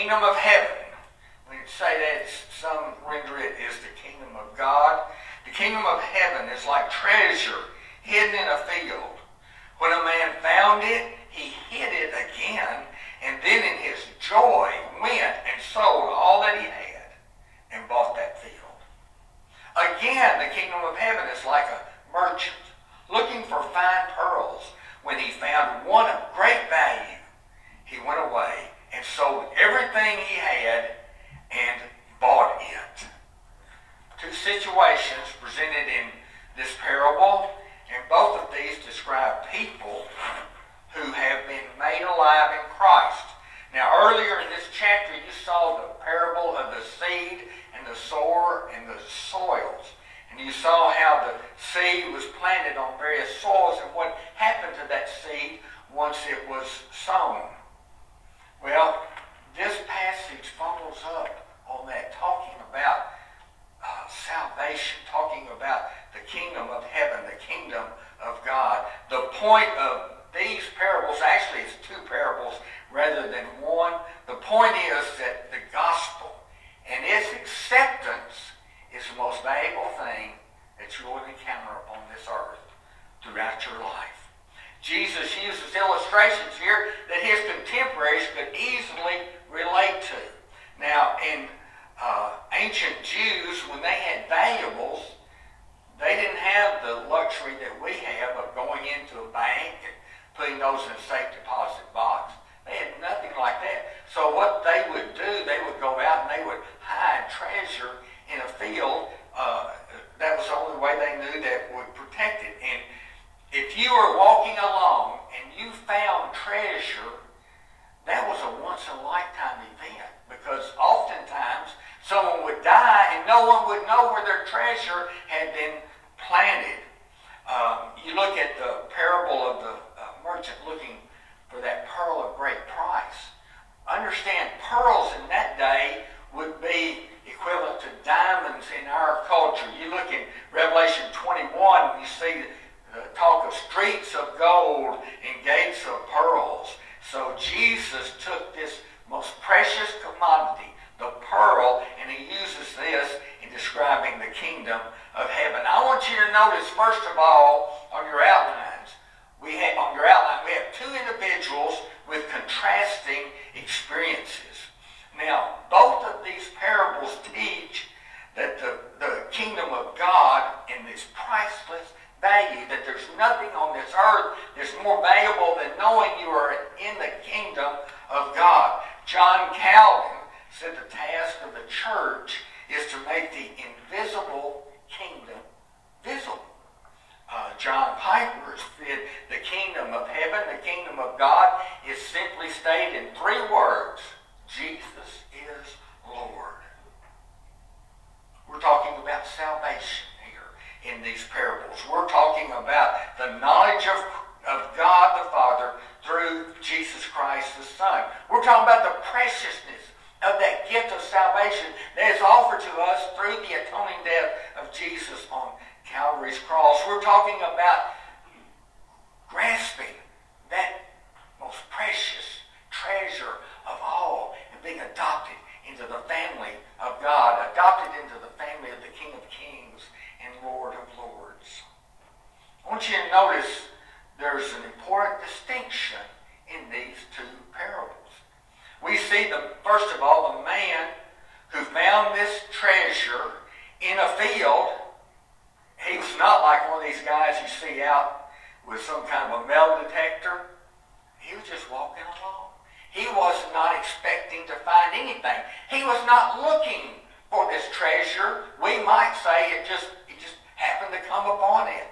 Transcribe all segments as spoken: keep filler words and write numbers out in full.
kingdom of heaven. We say that some render it as the kingdom of God. The kingdom of heaven is like treasure hidden in a field. When a man found it, he hid it again, and then in his joy went and sold all that he had and bought that field. Again, the kingdom of heaven is like a merchant looking for fine pearls. When he found one of great value, he went away and sold everything he had and bought it. Two situations presented in this parable, and both of these describe people who have been made alive in Christ. Now, earlier in this chapter, you saw the parable of the seed and the sower and the soils. And you saw how the seed was planted on various soils and what happened to that seed once it was sown. Well, this passage follows up on that, talking about uh, salvation, talking about the kingdom of heaven, the kingdom of God. The point of these parables, actually it's two parables rather than one. The point is that the gospel and its acceptance is the most valuable thing that you will encounter upon this earth throughout your life. Jesus uses illustrations here that his contemporaries could easily relate to. Now, in uh, ancient Jews, when they had valuables, they didn't have the luxury that we have of going into a bank and putting those in a safe deposit box. They had nothing like that. So what they would do, they would go out and they would hide treasure in a field. Uh, that was the only way they knew that would protect it. And if you were walking along and you found treasure, that was a once-in-a-lifetime event, because oftentimes someone would die and no one would know where their treasure had been planted. Um, you look at the parable of the uh, merchant looking for that pearl of great price. Understand, pearls in that day would be equivalent to diamonds in our culture. You look in Revelation twenty-one, you see the talk of streets of gold and gates of pearls. So Jesus took this most precious commodity, the pearl, and he uses this in describing the kingdom of heaven. I want you to notice, first of all, on your outlines, we have, on your outline, we have two individuals with contrasting experiences. Now, both of these parables teach that the, the kingdom of God and this priceless value, that there's nothing on this earth that's more valuable than knowing you are in the kingdom of God. John Calvin said the task of the church is to make the invisible kingdom visible. Uh, John Piper said the kingdom of heaven, the kingdom of God, is simply stated in three words: Jesus is Lord. We're talking about salvation here in these parables. We're talking about the knowledge of, of God the Father through Jesus Christ the Son. We're talking about the preciousness of that gift of salvation that is offered to us through the atoning death of Jesus on Calvary's cross. We're talking about grasping that most precious treasure of all and being adopted into the family of God, adopted into the family of the King of Kings and Lord of Lords. I want you to notice there's an important distinction in these two parables. We see, the first of all, the man who found this treasure in a field. He was not like one of these guys you see out with some kind of a metal detector. He was just walking along. He was not expecting to find anything. He was not looking for this treasure. We might say it just, it just happened to come upon it.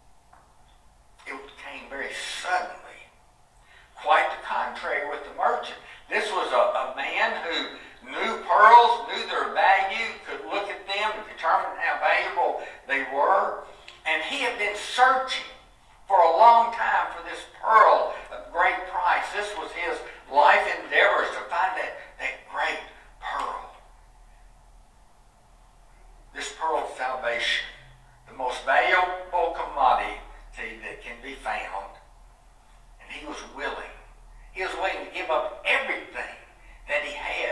It came very suddenly. Quite the contrary with the merchant. This was a, a man who knew pearls, knew their value, could look at them and determine how valuable they were. And he had been searching for a long time for this pearl of great price. This was his life endeavors, to find that, that great pearl. This pearl of salvation, the most valuable commodity that can be found. And he was willing. He was willing to give up everything that he had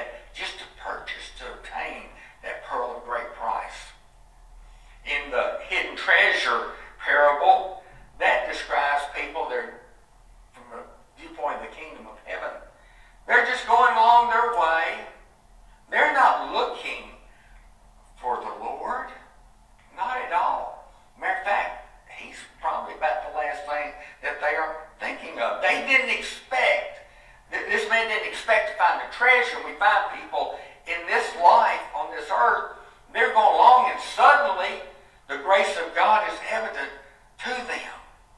find people in this life on this earth, they're going along and suddenly the grace of God is evident to them.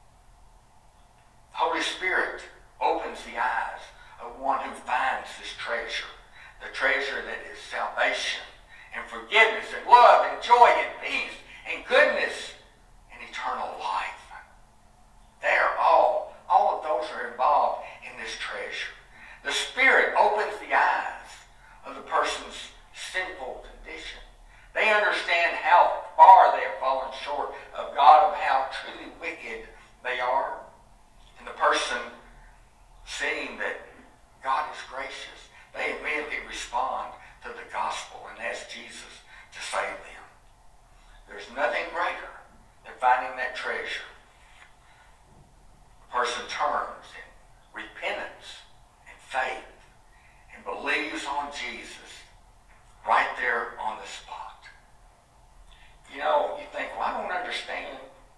Holy Spirit opens the eyes of one who finds this treasure, the treasure that is salvation and forgiveness and love and joy and peace and goodness and eternal life. They are all, all of those are involved in this treasure. The Spirit opens the eyes of the person's sinful condition. They understand how far they have fallen short of God, of how truly wicked they are. And the person, seeing that God is gracious, they immediately respond to the gospel and ask Jesus to save them. There's nothing greater than finding that treasure. The person turns in repentance and faith and believes on Jesus right there on the spot. You know, you think, well, I don't understand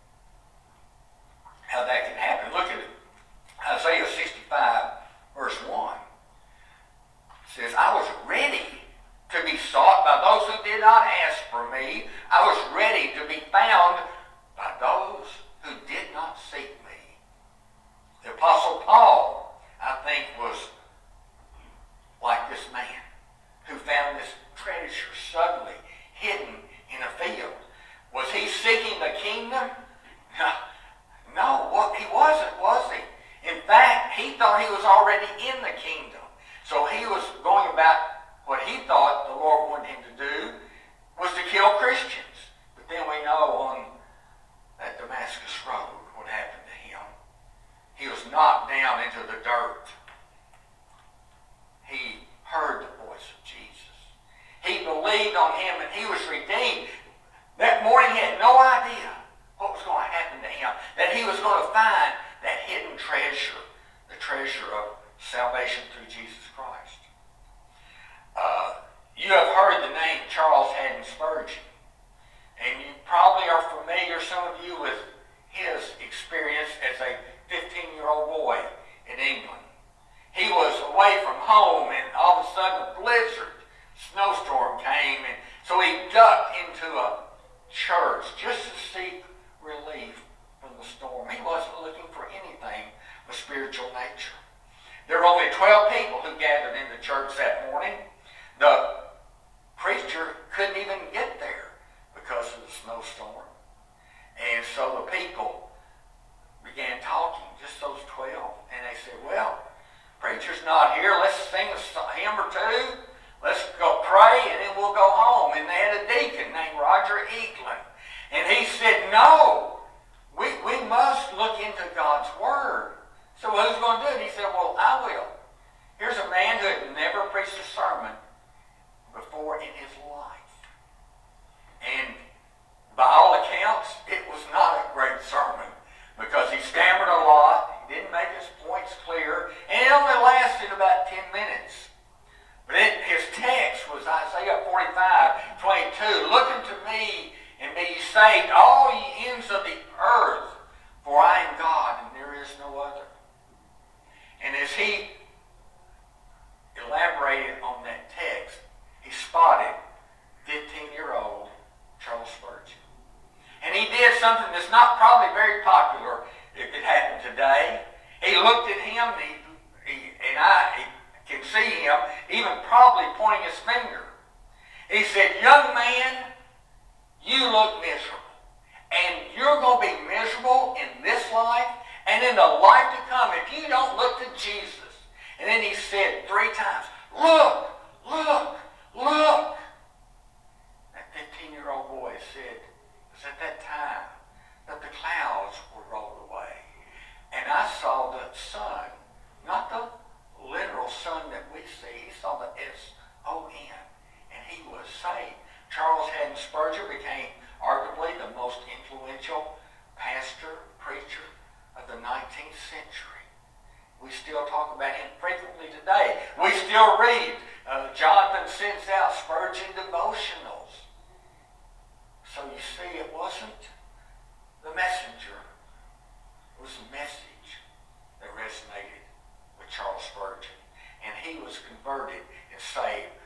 how that can happen. Look at Isaiah sixty-five, verse one. It says, I was ready to be sought by those who did not ask for me. I was ready to be found by those who did not seek me. The Apostle Paul, I think, was like this man who found this treasure suddenly hidden in a field. Was he seeking the kingdom? No, well, he wasn't, was he? In fact, he thought he was already in the kingdom. So he was going about what he thought the Lord wanted him to do was to kill Christians. But then we know on that Damascus road what happened to him. He was knocked down into the dirt. He heard the voice of Jesus. He believed on him and he was redeemed. That morning he had no idea what was going to happen to him, that he was going to find that hidden treasure, the treasure of salvation through Jesus Christ. Uh, you have heard the name Charles Haddon Spurgeon, and you probably are familiar, some of you, with his experience as a fifteen-year-old boy in England. He was away from home, and all of a sudden a blizzard, snowstorm came, and so he ducked into a church just to seek relief from the storm. He wasn't looking for anything of spiritual nature. There were only twelve people who gathered in the church that morning. The preacher couldn't even get there because of the snowstorm. And so the people began talking, just those twelve, and they said, well, preacher's not here. Let's sing a hymn or two. Let's go pray, and then we'll go home. And they had a deacon named Roger Eaglin. And he said, no, we, we must look into God's Word. So who's going to do it? He said, well, I will. Here's a man who had never preached a sermon before in his life. And by all accounts, it was not a great sermon because he stammered a lot, he didn't make his points clear, and it only lasted about ten minutes. But it, his text was Isaiah forty-five, twenty-two. Look unto me and be ye saved, all ye ends of the earth, for I am God and there is no other. And as he elaborated on that text, he spotted fifteen-year-old Charles Spurgeon. And he did something that's not probably very popular if it happened today. He looked at him, and, he, he, and I he can see him even probably pointing his finger. He said, young man, you look miserable. And you're going to be miserable in this life and in the life to come if you don't look to Jesus. And then he said three times, look, look, look. That fifteen-year-old boy said, it was at that time that the clouds were rolled away. And I saw the sun, not the literal sun that we see. He saw the S O N. And he was saved. Charles Haddon Spurgeon became arguably the most influential pastor, preacher of the nineteenth century. We still talk about him frequently today. We still read. Uh, Jonathan sends out Spurgeon devotionals. So you see, it wasn't the messenger. It was the message that resonated with Charles Spurgeon. And he was converted and saved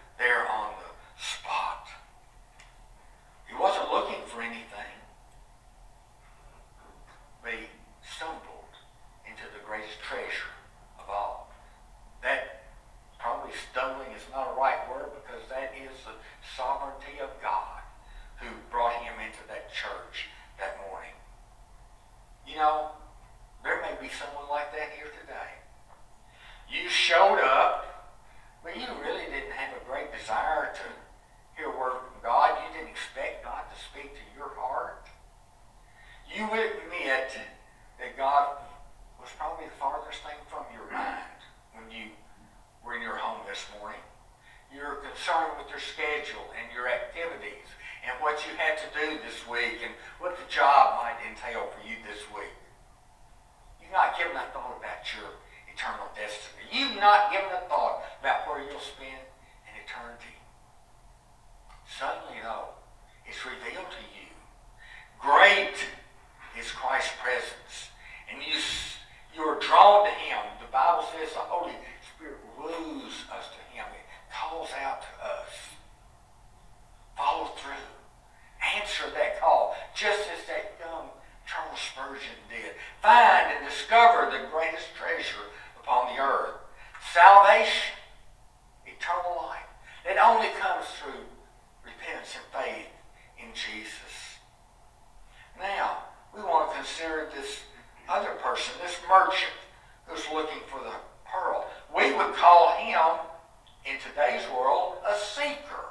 because that is the sovereignty of God who brought him into that church that morning. You know, there may be someone like that here today. You showed up, but you really didn't have a great desire to hear a word from God. You didn't expect God to speak to your heart. You would admit that God was probably the farthest thing from your mind when you were in your home this morning. You're concerned with your schedule and your activities and what you had to do this week and what the job might entail for you this week. You've not given a thought about your eternal destiny. You've not given a thought about where you'll spend an eternity. Suddenly, though, it's revealed to you. Great is Christ's presence. And you, you're drawn to him. The Bible says the Holy Spirit woos us to him. It calls out to us. Follow through. Answer that call, just as that young Charles Spurgeon did. Find and discover the greatest treasure upon the earth. Salvation, eternal life. That only comes through repentance and faith in Jesus. Now, we want to consider this other person, this merchant who's looking for the pearl. We would call him, in today's world, a seeker.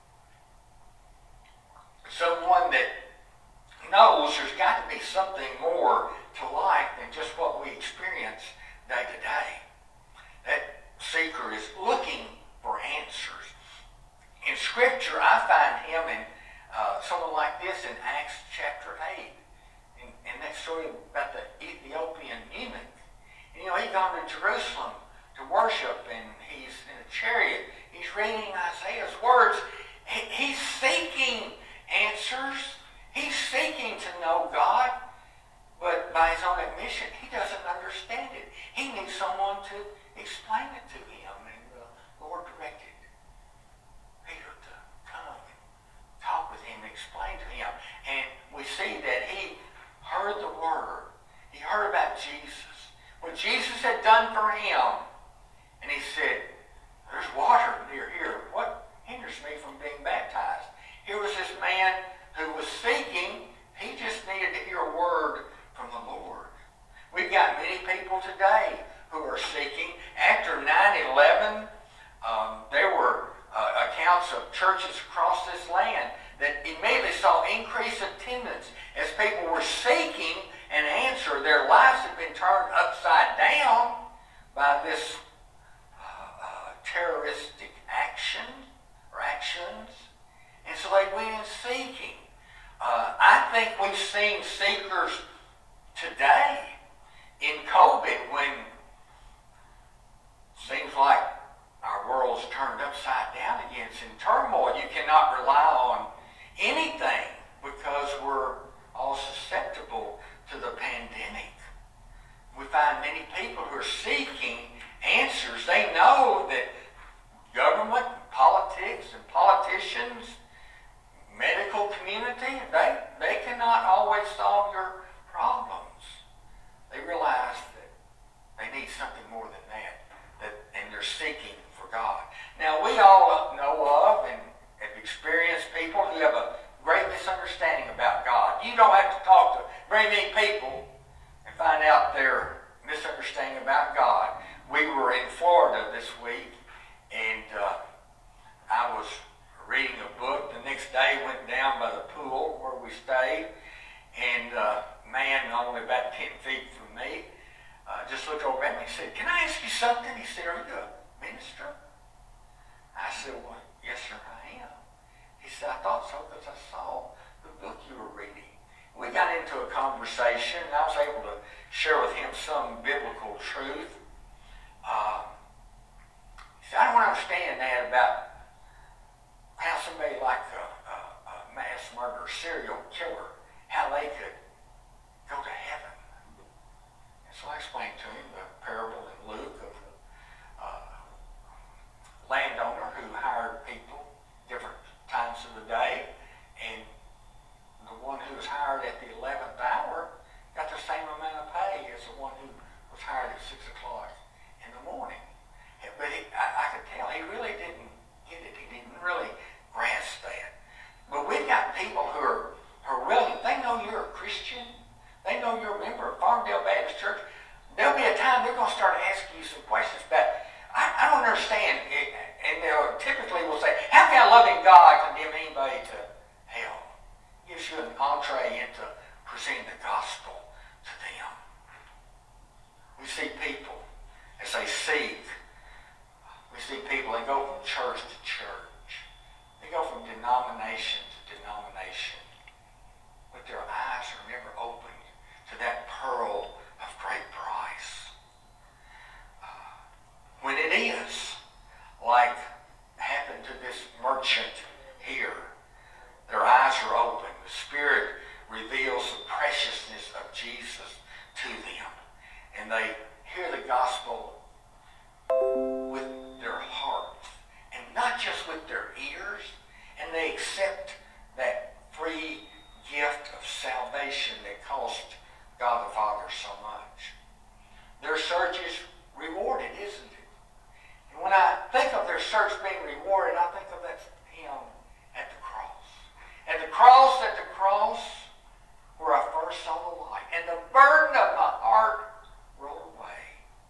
Someone that knows there's got to be something more to life than just what we experience day to day. That seeker is looking for answers. In Scripture, I find him in uh, someone like this in Acts chapter eight. In, in that story about the Ethiopian eunuch. And, you know, he'd gone to Jerusalem to worship, and he's in a chariot. He's reading Isaiah's words. He, he's seeking answers. He's seeking to know God, but by his own admission, he doesn't understand it. He needs someone to explain it to him, and the Lord directed Peter to come and talk with him and explain to him. And we see that he heard the word. He heard about Jesus, what Jesus had done for him, and he said, there's water near here. What hinders me from being baptized? Here was this man who was seeking. He just needed to hear a word from the Lord. We've got many people today who are seeking. After nine eleven, um, there were uh, accounts of churches across this land that immediately saw increased attendance as people were seeking an answer. Their lives had been turned upside down by this uh, uh, terroristic action or actions. And so they went in seeking. Uh, I think we've seen seekers today in COVID when it seems like our world's turned upside down again. It's in turmoil. You cannot rely on anything because we're all susceptible to the pandemic. We find many people who are seeking answers. They know that government, politics, and politicians, medical community, they, they cannot always solve your problems. They realize that they need something more than that, that and they're seeking for God. Now, we all know of and have experienced people who have a great misunderstanding about God. You don't have to talk to very many people and find out their misunderstanding about God. We were in Florida this week, and uh, I was reading a book. The next day went down by the pool where we stayed, and a uh, man only about ten feet from me uh, just looked over at me and said, "Can I ask you something?" He said, "Are you a minister?" I said, "Well, yes, sir, I am." He said, "I thought so because I saw the book you were reading." We got into a conversation, and I was able to share with him some biblical truth. Uh, he said, "I don't understand that about how somebody like a, a, a mass murderer, serial killer, how they could go to heaven." And so I explained to him the parable in Luke of the uh, landowner who hired people different times of the day, and the one who was hired at the eleventh hour got the same amount of pay as the one who was hired at six o'clock in the morning. But he, I, I could tell he really didn't get it. He didn't presenting the gospel to them. We see people as they seek. We see people, they go from church to church. They go from denomination to denomination. But their eyes are never opened to that pearl of great price. Uh, when it is, like happened to this merchant here, their eyes are open. The Spirit reveals the preciousness of Jesus to them. And they hear the gospel with their hearts and not just with their ears. And they accept that free gift of salvation that cost God the Father so much. Their search is rewarded, isn't it? And when I think of their search being rewarded, I think of that hymn at the cross. At the cross, at the cross, where I first saw the light, and the burden of my heart rolled away.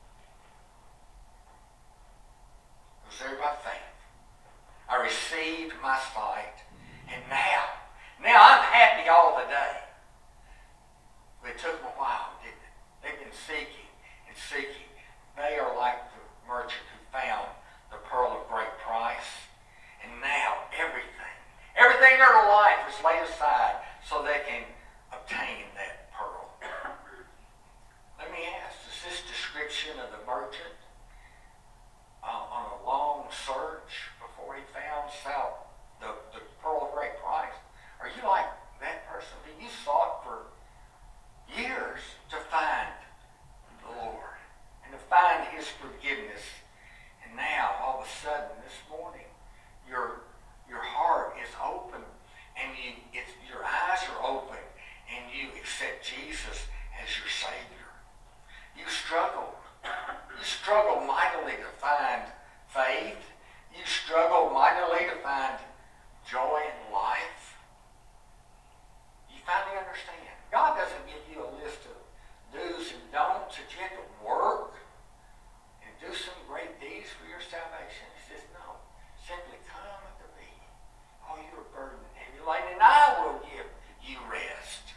It was there by faith. I received my sight, and now, now I'm happy all the day. But it took them a while, didn't it? They've been seeking and seeking. They are like the merchant who found the pearl of great price. And now everything, everything in their life is laid aside so they can obtain that pearl. Let me ask, is this description of the merchant uh, on a long search before he found South, the, the pearl of great price? Are you like that person? Do you sought for years to find the Lord and to find His forgiveness? And now, all of a sudden, this morning, your your heart is open, and you it's, your eyes are open, and you accept Jesus as your Savior. You struggled. You struggled mightily to find faith. You struggled mightily to find joy in life. You finally understand. God doesn't give you a list of do's and don'ts that you have to work and do some great deeds for your salvation. He says, no. Simply come unto me, all you are burdened and heavy laden, and I will give you rest.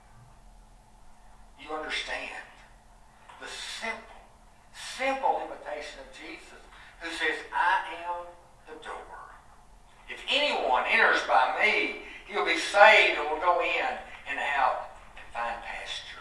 You understand the simple, simple invitation of Jesus, who says, I am the door. If anyone enters by me, he'll be saved and will go in and out and find pasture.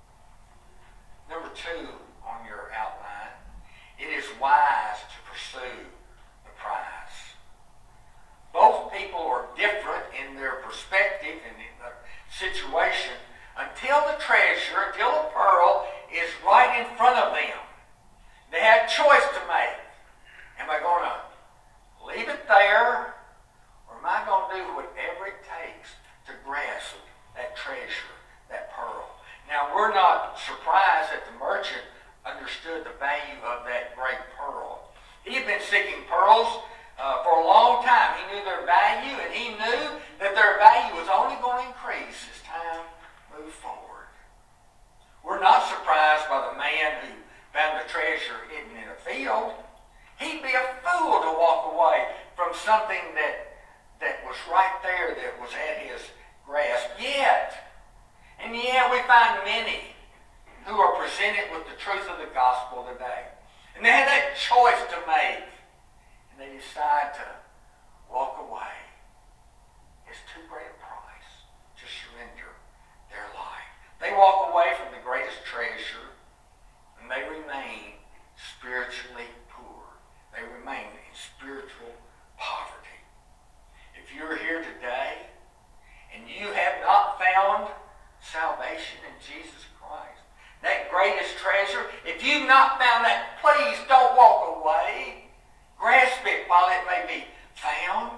Number two on your outline, it is wise to pursue the prize. Both people are different in their perspective and in their situation until the treasure, until the pearl is right in front of them. They have a choice to make. Am I going to leave it there, or am I going to do whatever it takes to grasp that treasure, that pearl? Now, we're not surprised that the merchant understood the value of that great pearl. He had been seeking pearls uh, for a long time. He knew their value, and he knew that their value was only going to increase as time moved forward. We're not surprised by the man who found the treasure hidden in a field. He'd be a fool to walk away from something that, that was right there, that was at his grasp. Yet, and yet we find many who are presented with the truth of the gospel today. And they have that choice to make. And they decide to walk away. It's too great a price to surrender their life. They walk away from the greatest treasure, and they remain spiritually poor. They remain in spiritual poverty. If you're here today and you have not found salvation in Jesus Christ, that greatest treasure, if you've not found that, please don't walk away. Grasp it while it may be found.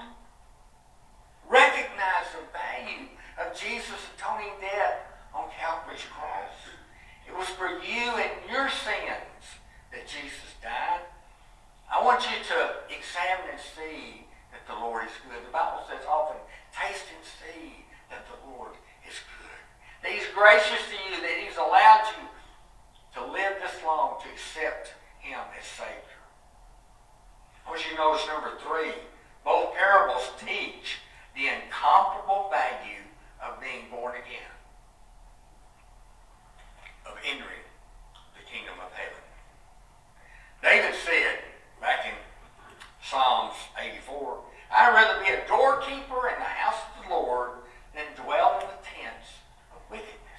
Recognize the value of Jesus' atoning death on Calvary's cross. It was for you and your sins that Jesus died. I want you to examine and see that the Lord is good. The Bible says often, taste and see that the Lord is good. That He's gracious to you, that He's allowed you to live this long, to accept Him as Savior. I want you to notice number three, both parables teach the incomparable value of being born again. I'd rather be a doorkeeper in the house of the Lord than dwell in the tents of wickedness.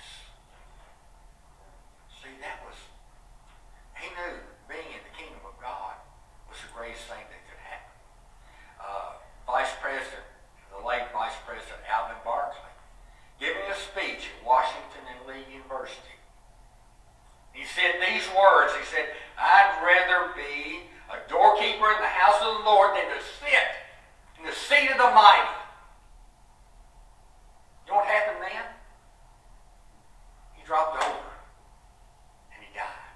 See, that was, he knew being in the kingdom of God was the greatest thing that could happen. Uh, Vice President, the late Vice President Alvin Barkley, giving a speech at Washington and Lee University. He said these words, he said, I'd rather be a doorkeeper in the house of the Lord than to sit in the seat of the mighty. You know what happened then? He dropped over and he died.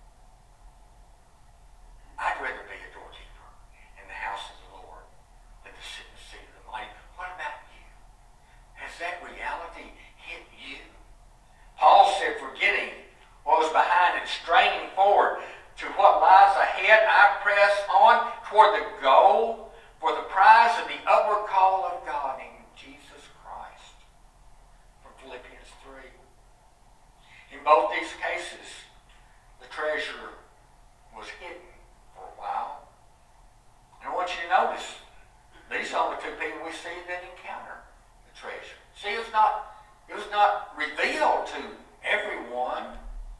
I'd rather be a doorkeeper in the house of the Lord than to sit in the seat of the mighty. What about you? Has that reality hit you? Paul said, forgetting what was behind and straining forward to what lies ahead, I press on toward the goal for the prize of the upward call of God in Jesus Christ. From Philippians three. In both these cases, the treasure was hidden for a while. And I want you to notice, these are the two people we see that encounter the treasure. See, it was not, it was not revealed to everyone.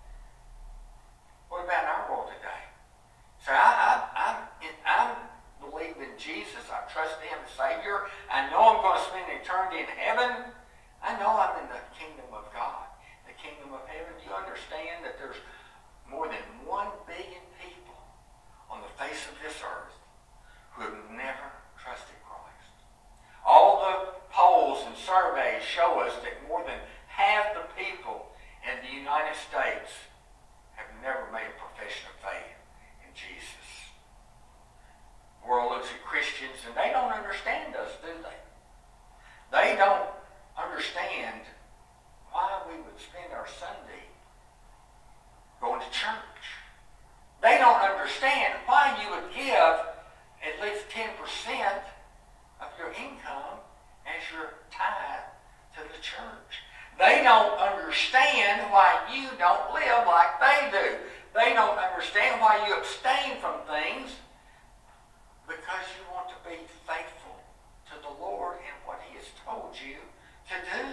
What about in our world today? So I, I, I'm, I'm believe in Jesus. I trust Him as Savior. I know I'm going to spend eternity in heaven. I know I'm in the kingdom of God, the kingdom of heaven. Do you understand that there's more than one billion people on the face of this earth who have never trusted Christ? All the polls and surveys show us that more than half the people in the United States have never made a profession of faith in Jesus. The world looks at Christians and they don't understand us, do they? They don't understand why we would spend our Sunday going to church. They don't understand why you would give at least ten percent of your income as your tithe to the church. They don't understand why you don't live like they do. They don't understand why you abstain from things because you want to be faithful to the Lord and what He has told you to do.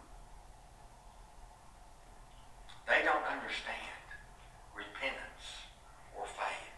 They don't understand repentance or faith.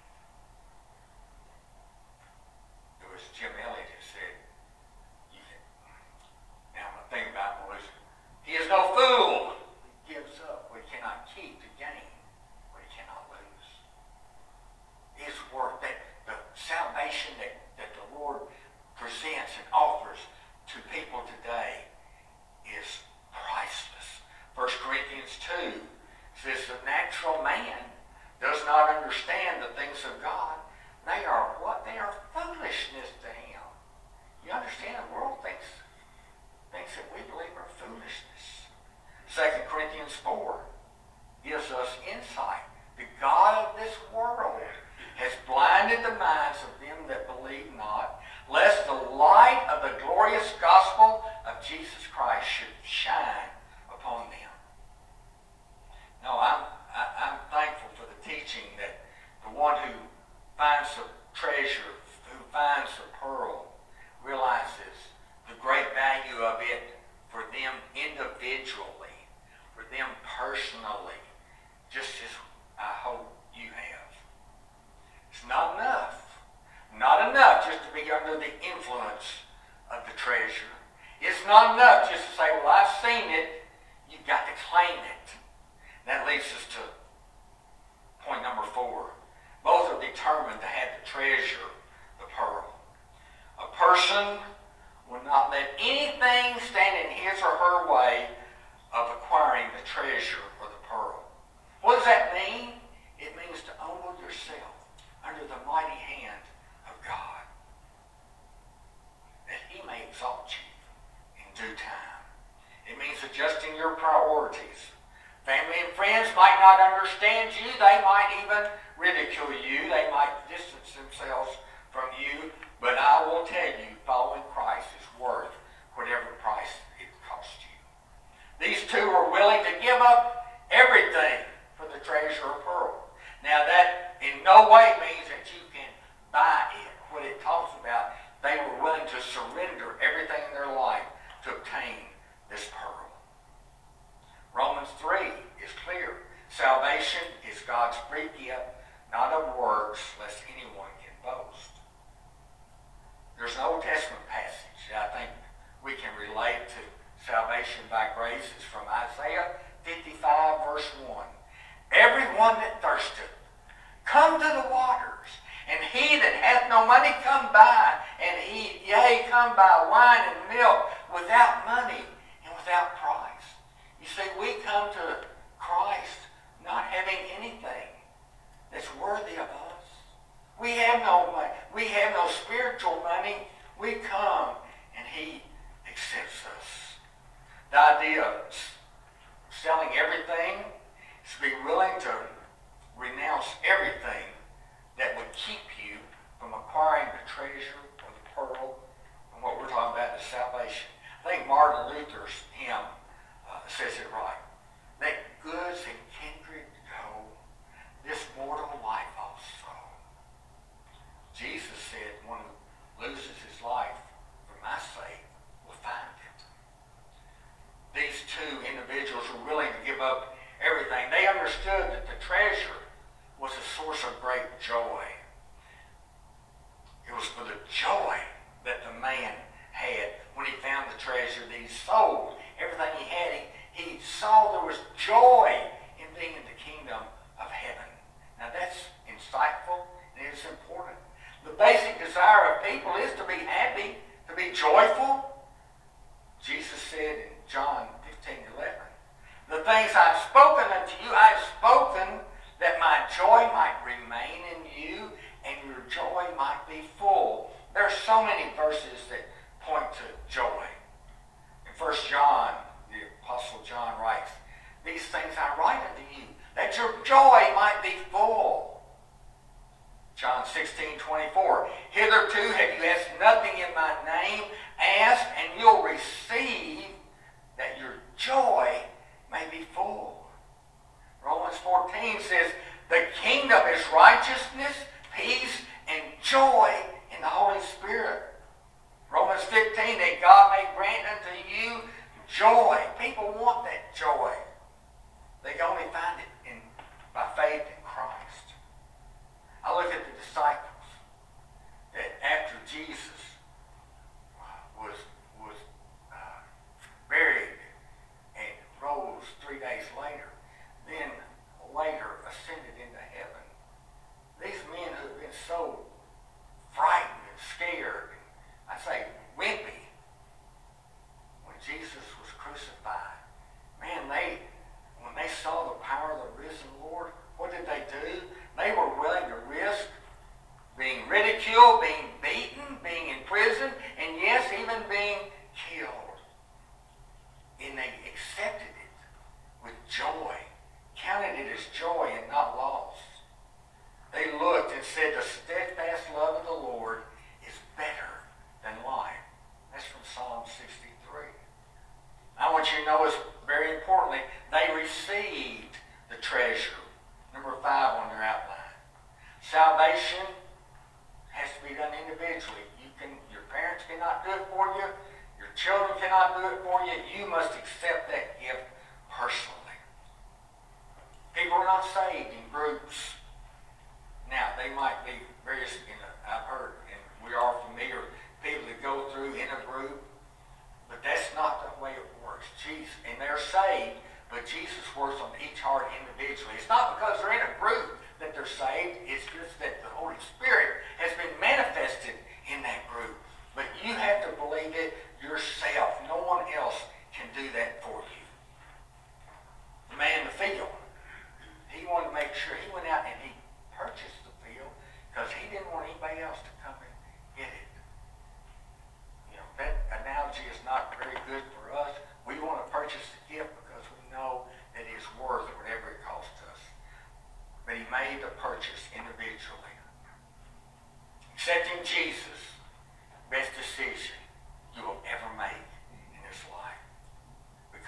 It was Jim Elliott who said, you can, now the thing about him was, he is no fool. He gives up what he cannot keep to gain what he cannot lose. His work, that the salvation that, that the Lord presents and offers to people today is priceless. First Corinthians two says the natural man does not understand the things of God. They are what? They are foolishness to him. You understand? The world thinks things that we believe are foolishness. Second Corinthians four gives us insight. The God of this world has blinded the minds of them that believe not, lest the light of the glorious gospel of Jesus Christ should shine upon them. No, I'm, I, I'm thankful for the teaching that the one who finds the treasure, who finds the pearl, realizes the great value of it for them individually, for them personally, just as I hope you have. It's not enough. Not enough just to be under the influence of the treasure. It's not enough just to say, well, I've seen it. You've got to claim it. That leads us to point number four. Both are determined to have the treasure, the pearl. A person will not let anything stand in his or her way of acquiring the treasure or the pearl. What does that mean? It means to humble yourself under the mighty hand of God, that He may exalt you in due time. It means adjusting your priorities. Family and friends might not understand you. They might even ridicule you. They might distance themselves from you. But I will tell you, following Christ is worth whatever price it costs you. These two are willing to give up everything for the treasure or pearl. Now that in no way means that you can buy it. What it talks about, they were willing to obtain this pearl. Romans three is clear. Salvation is God's free gift, not of works, lest anyone can boast. There's an Old Testament passage that I think we can relate to salvation by grace. It's from Isaiah fifty-five, verse one. Everyone that thirsteth, come to the waters, and he that hath no money, come buy and eat. Yea, come buy wine and milk without money and without price. You see, we come to Christ not having anything that's worthy of us. We have no money. We have no spiritual money. We come and he accepts us. The idea of selling everything is to be willing to renounce everything that would keep you from acquiring the treasure or the pearl. And what we're talking about is salvation. I think Martin Luther's hymn uh, says it right. Let goods and kindred go, this mortal life also. Jesus said, one who loses his life for my sake will find it. These two individuals were willing to give up everything. They understood that the treasure was a source of great joy. It was for the joy that the man had when he found the treasure that he sold. Everything he had, he, he saw there was joy in being in the kingdom of heaven. Now that's insightful and it's important. The basic desire of people is to be happy, to be joyful. Jesus said in John fifteen eleven, the things I've spoken unto you, I have spoken that my joy might remain in you and your joy might be full. There are so many verses that point to joy. In First John, the Apostle John writes, these things I write unto you, that your joy might be full. John sixteen twenty-four, hitherto have you asked nothing in my name, ask and you'll receive, that your joy may be full. Romans fourteen says, the kingdom is righteousness, peace, and joy in the Holy Spirit. Romans fifteen, that God may grant unto you joy. People want that joy. They can only find it in by faith in Christ. I look at the disciples that after Jesus was, was uh, buried and rose three days later, then later ascended into heaven. These men who have been so frightened and scared, I say wimpy, when Jesus was crucified, man, they, when they saw the power of the risen Lord, what did they do? They were willing to risk being ridiculed, being beaten, being in prison, and yes, even being killed. And they accepted it with joy, counted it as joy and not loss. They looked and said, the steadfast love of the Lord is better than life. That's from Psalm sixty-three. I want you to notice, very importantly, they received the treasure. Number five on your outline. Salvation has to be done individually. You can, your parents cannot do it for you. Your children cannot do it for you. You must accept that gift personally. People are not saved in groups. Now, they might be various, you know, I've heard, and we are familiar with people that go through in a group, but that's not the way it works. Jesus, and they're saved, but Jesus works on each heart individually. It's not because they're in a group that they're saved. It's just that the Holy Spirit has been manifested in that group. But you have to believe it yourself. No one else can do that for you. The man in the field, he wanted to make sure, he went out and he purchased the field because he didn't want anybody else to come and get it. You know, that analogy is not very good for us. We want to purchase the gift because we know that it is worth whatever it costs us. But he made the purchase individually. Accepting Jesus, best decision you will ever make in this life.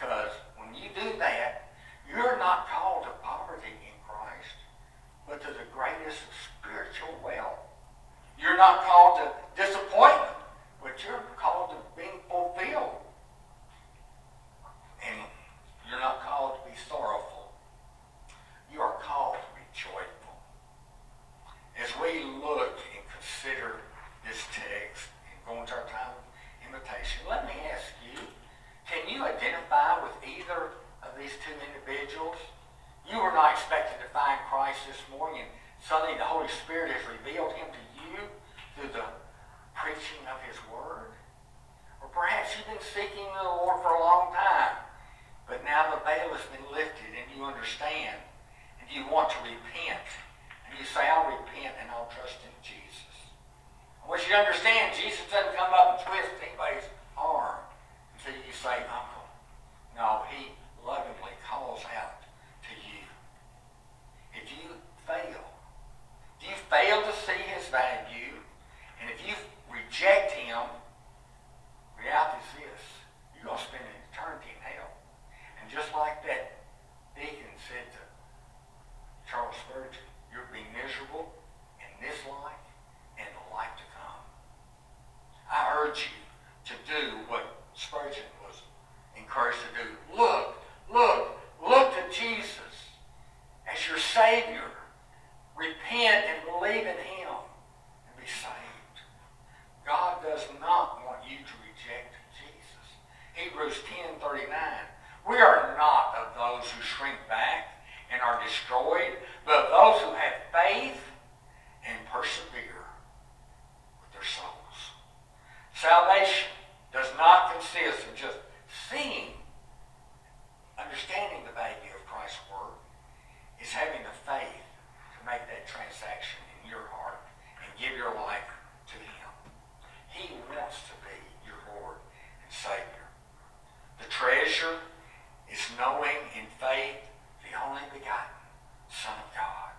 seeking the Lord for a long time, but now the veil has been lifted and you understand, and you want to repent, and you say, I'll repent and I'll trust in Jesus. I want you to understand, Jesus doesn't come up and twist anybody's arm until you say, Uncle. No, he lovingly calls out to you. If you fail, if you fail to see his value, and if you reject him, reality is this: you're going to spend an eternity in hell. And just like that deacon said to Charles Spurgeon, you'll be miserable in this life and the life to come. I urge you to do what Spurgeon was encouraged to do. Look, look, look to Jesus as your Savior. Repent and believe in him and be saved. God does not want you to reject Jesus. Hebrews ten thirty-nine. We are not of those who shrink back and are destroyed, but of those who have faith and persevere with their souls. Salvation does not consist of just seeing, understanding the value of Christ's word. It's having the faith to make that transaction in your heart and give your life to him. He wants to be your Lord and Savior. The treasure is knowing in faith the only begotten Son of God.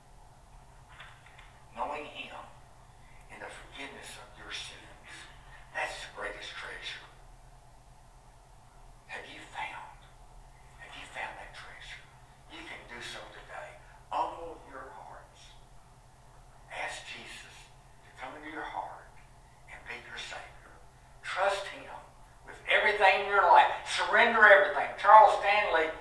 Knowing him in the forgiveness of your sins. That's the greatest treasure. Have you found? Have you found that treasure? You can do so today. Humble your hearts. Ask Jesus to come into your heart and be your Savior. Trust him with everything in your life. Surrender everything. Charles Stanley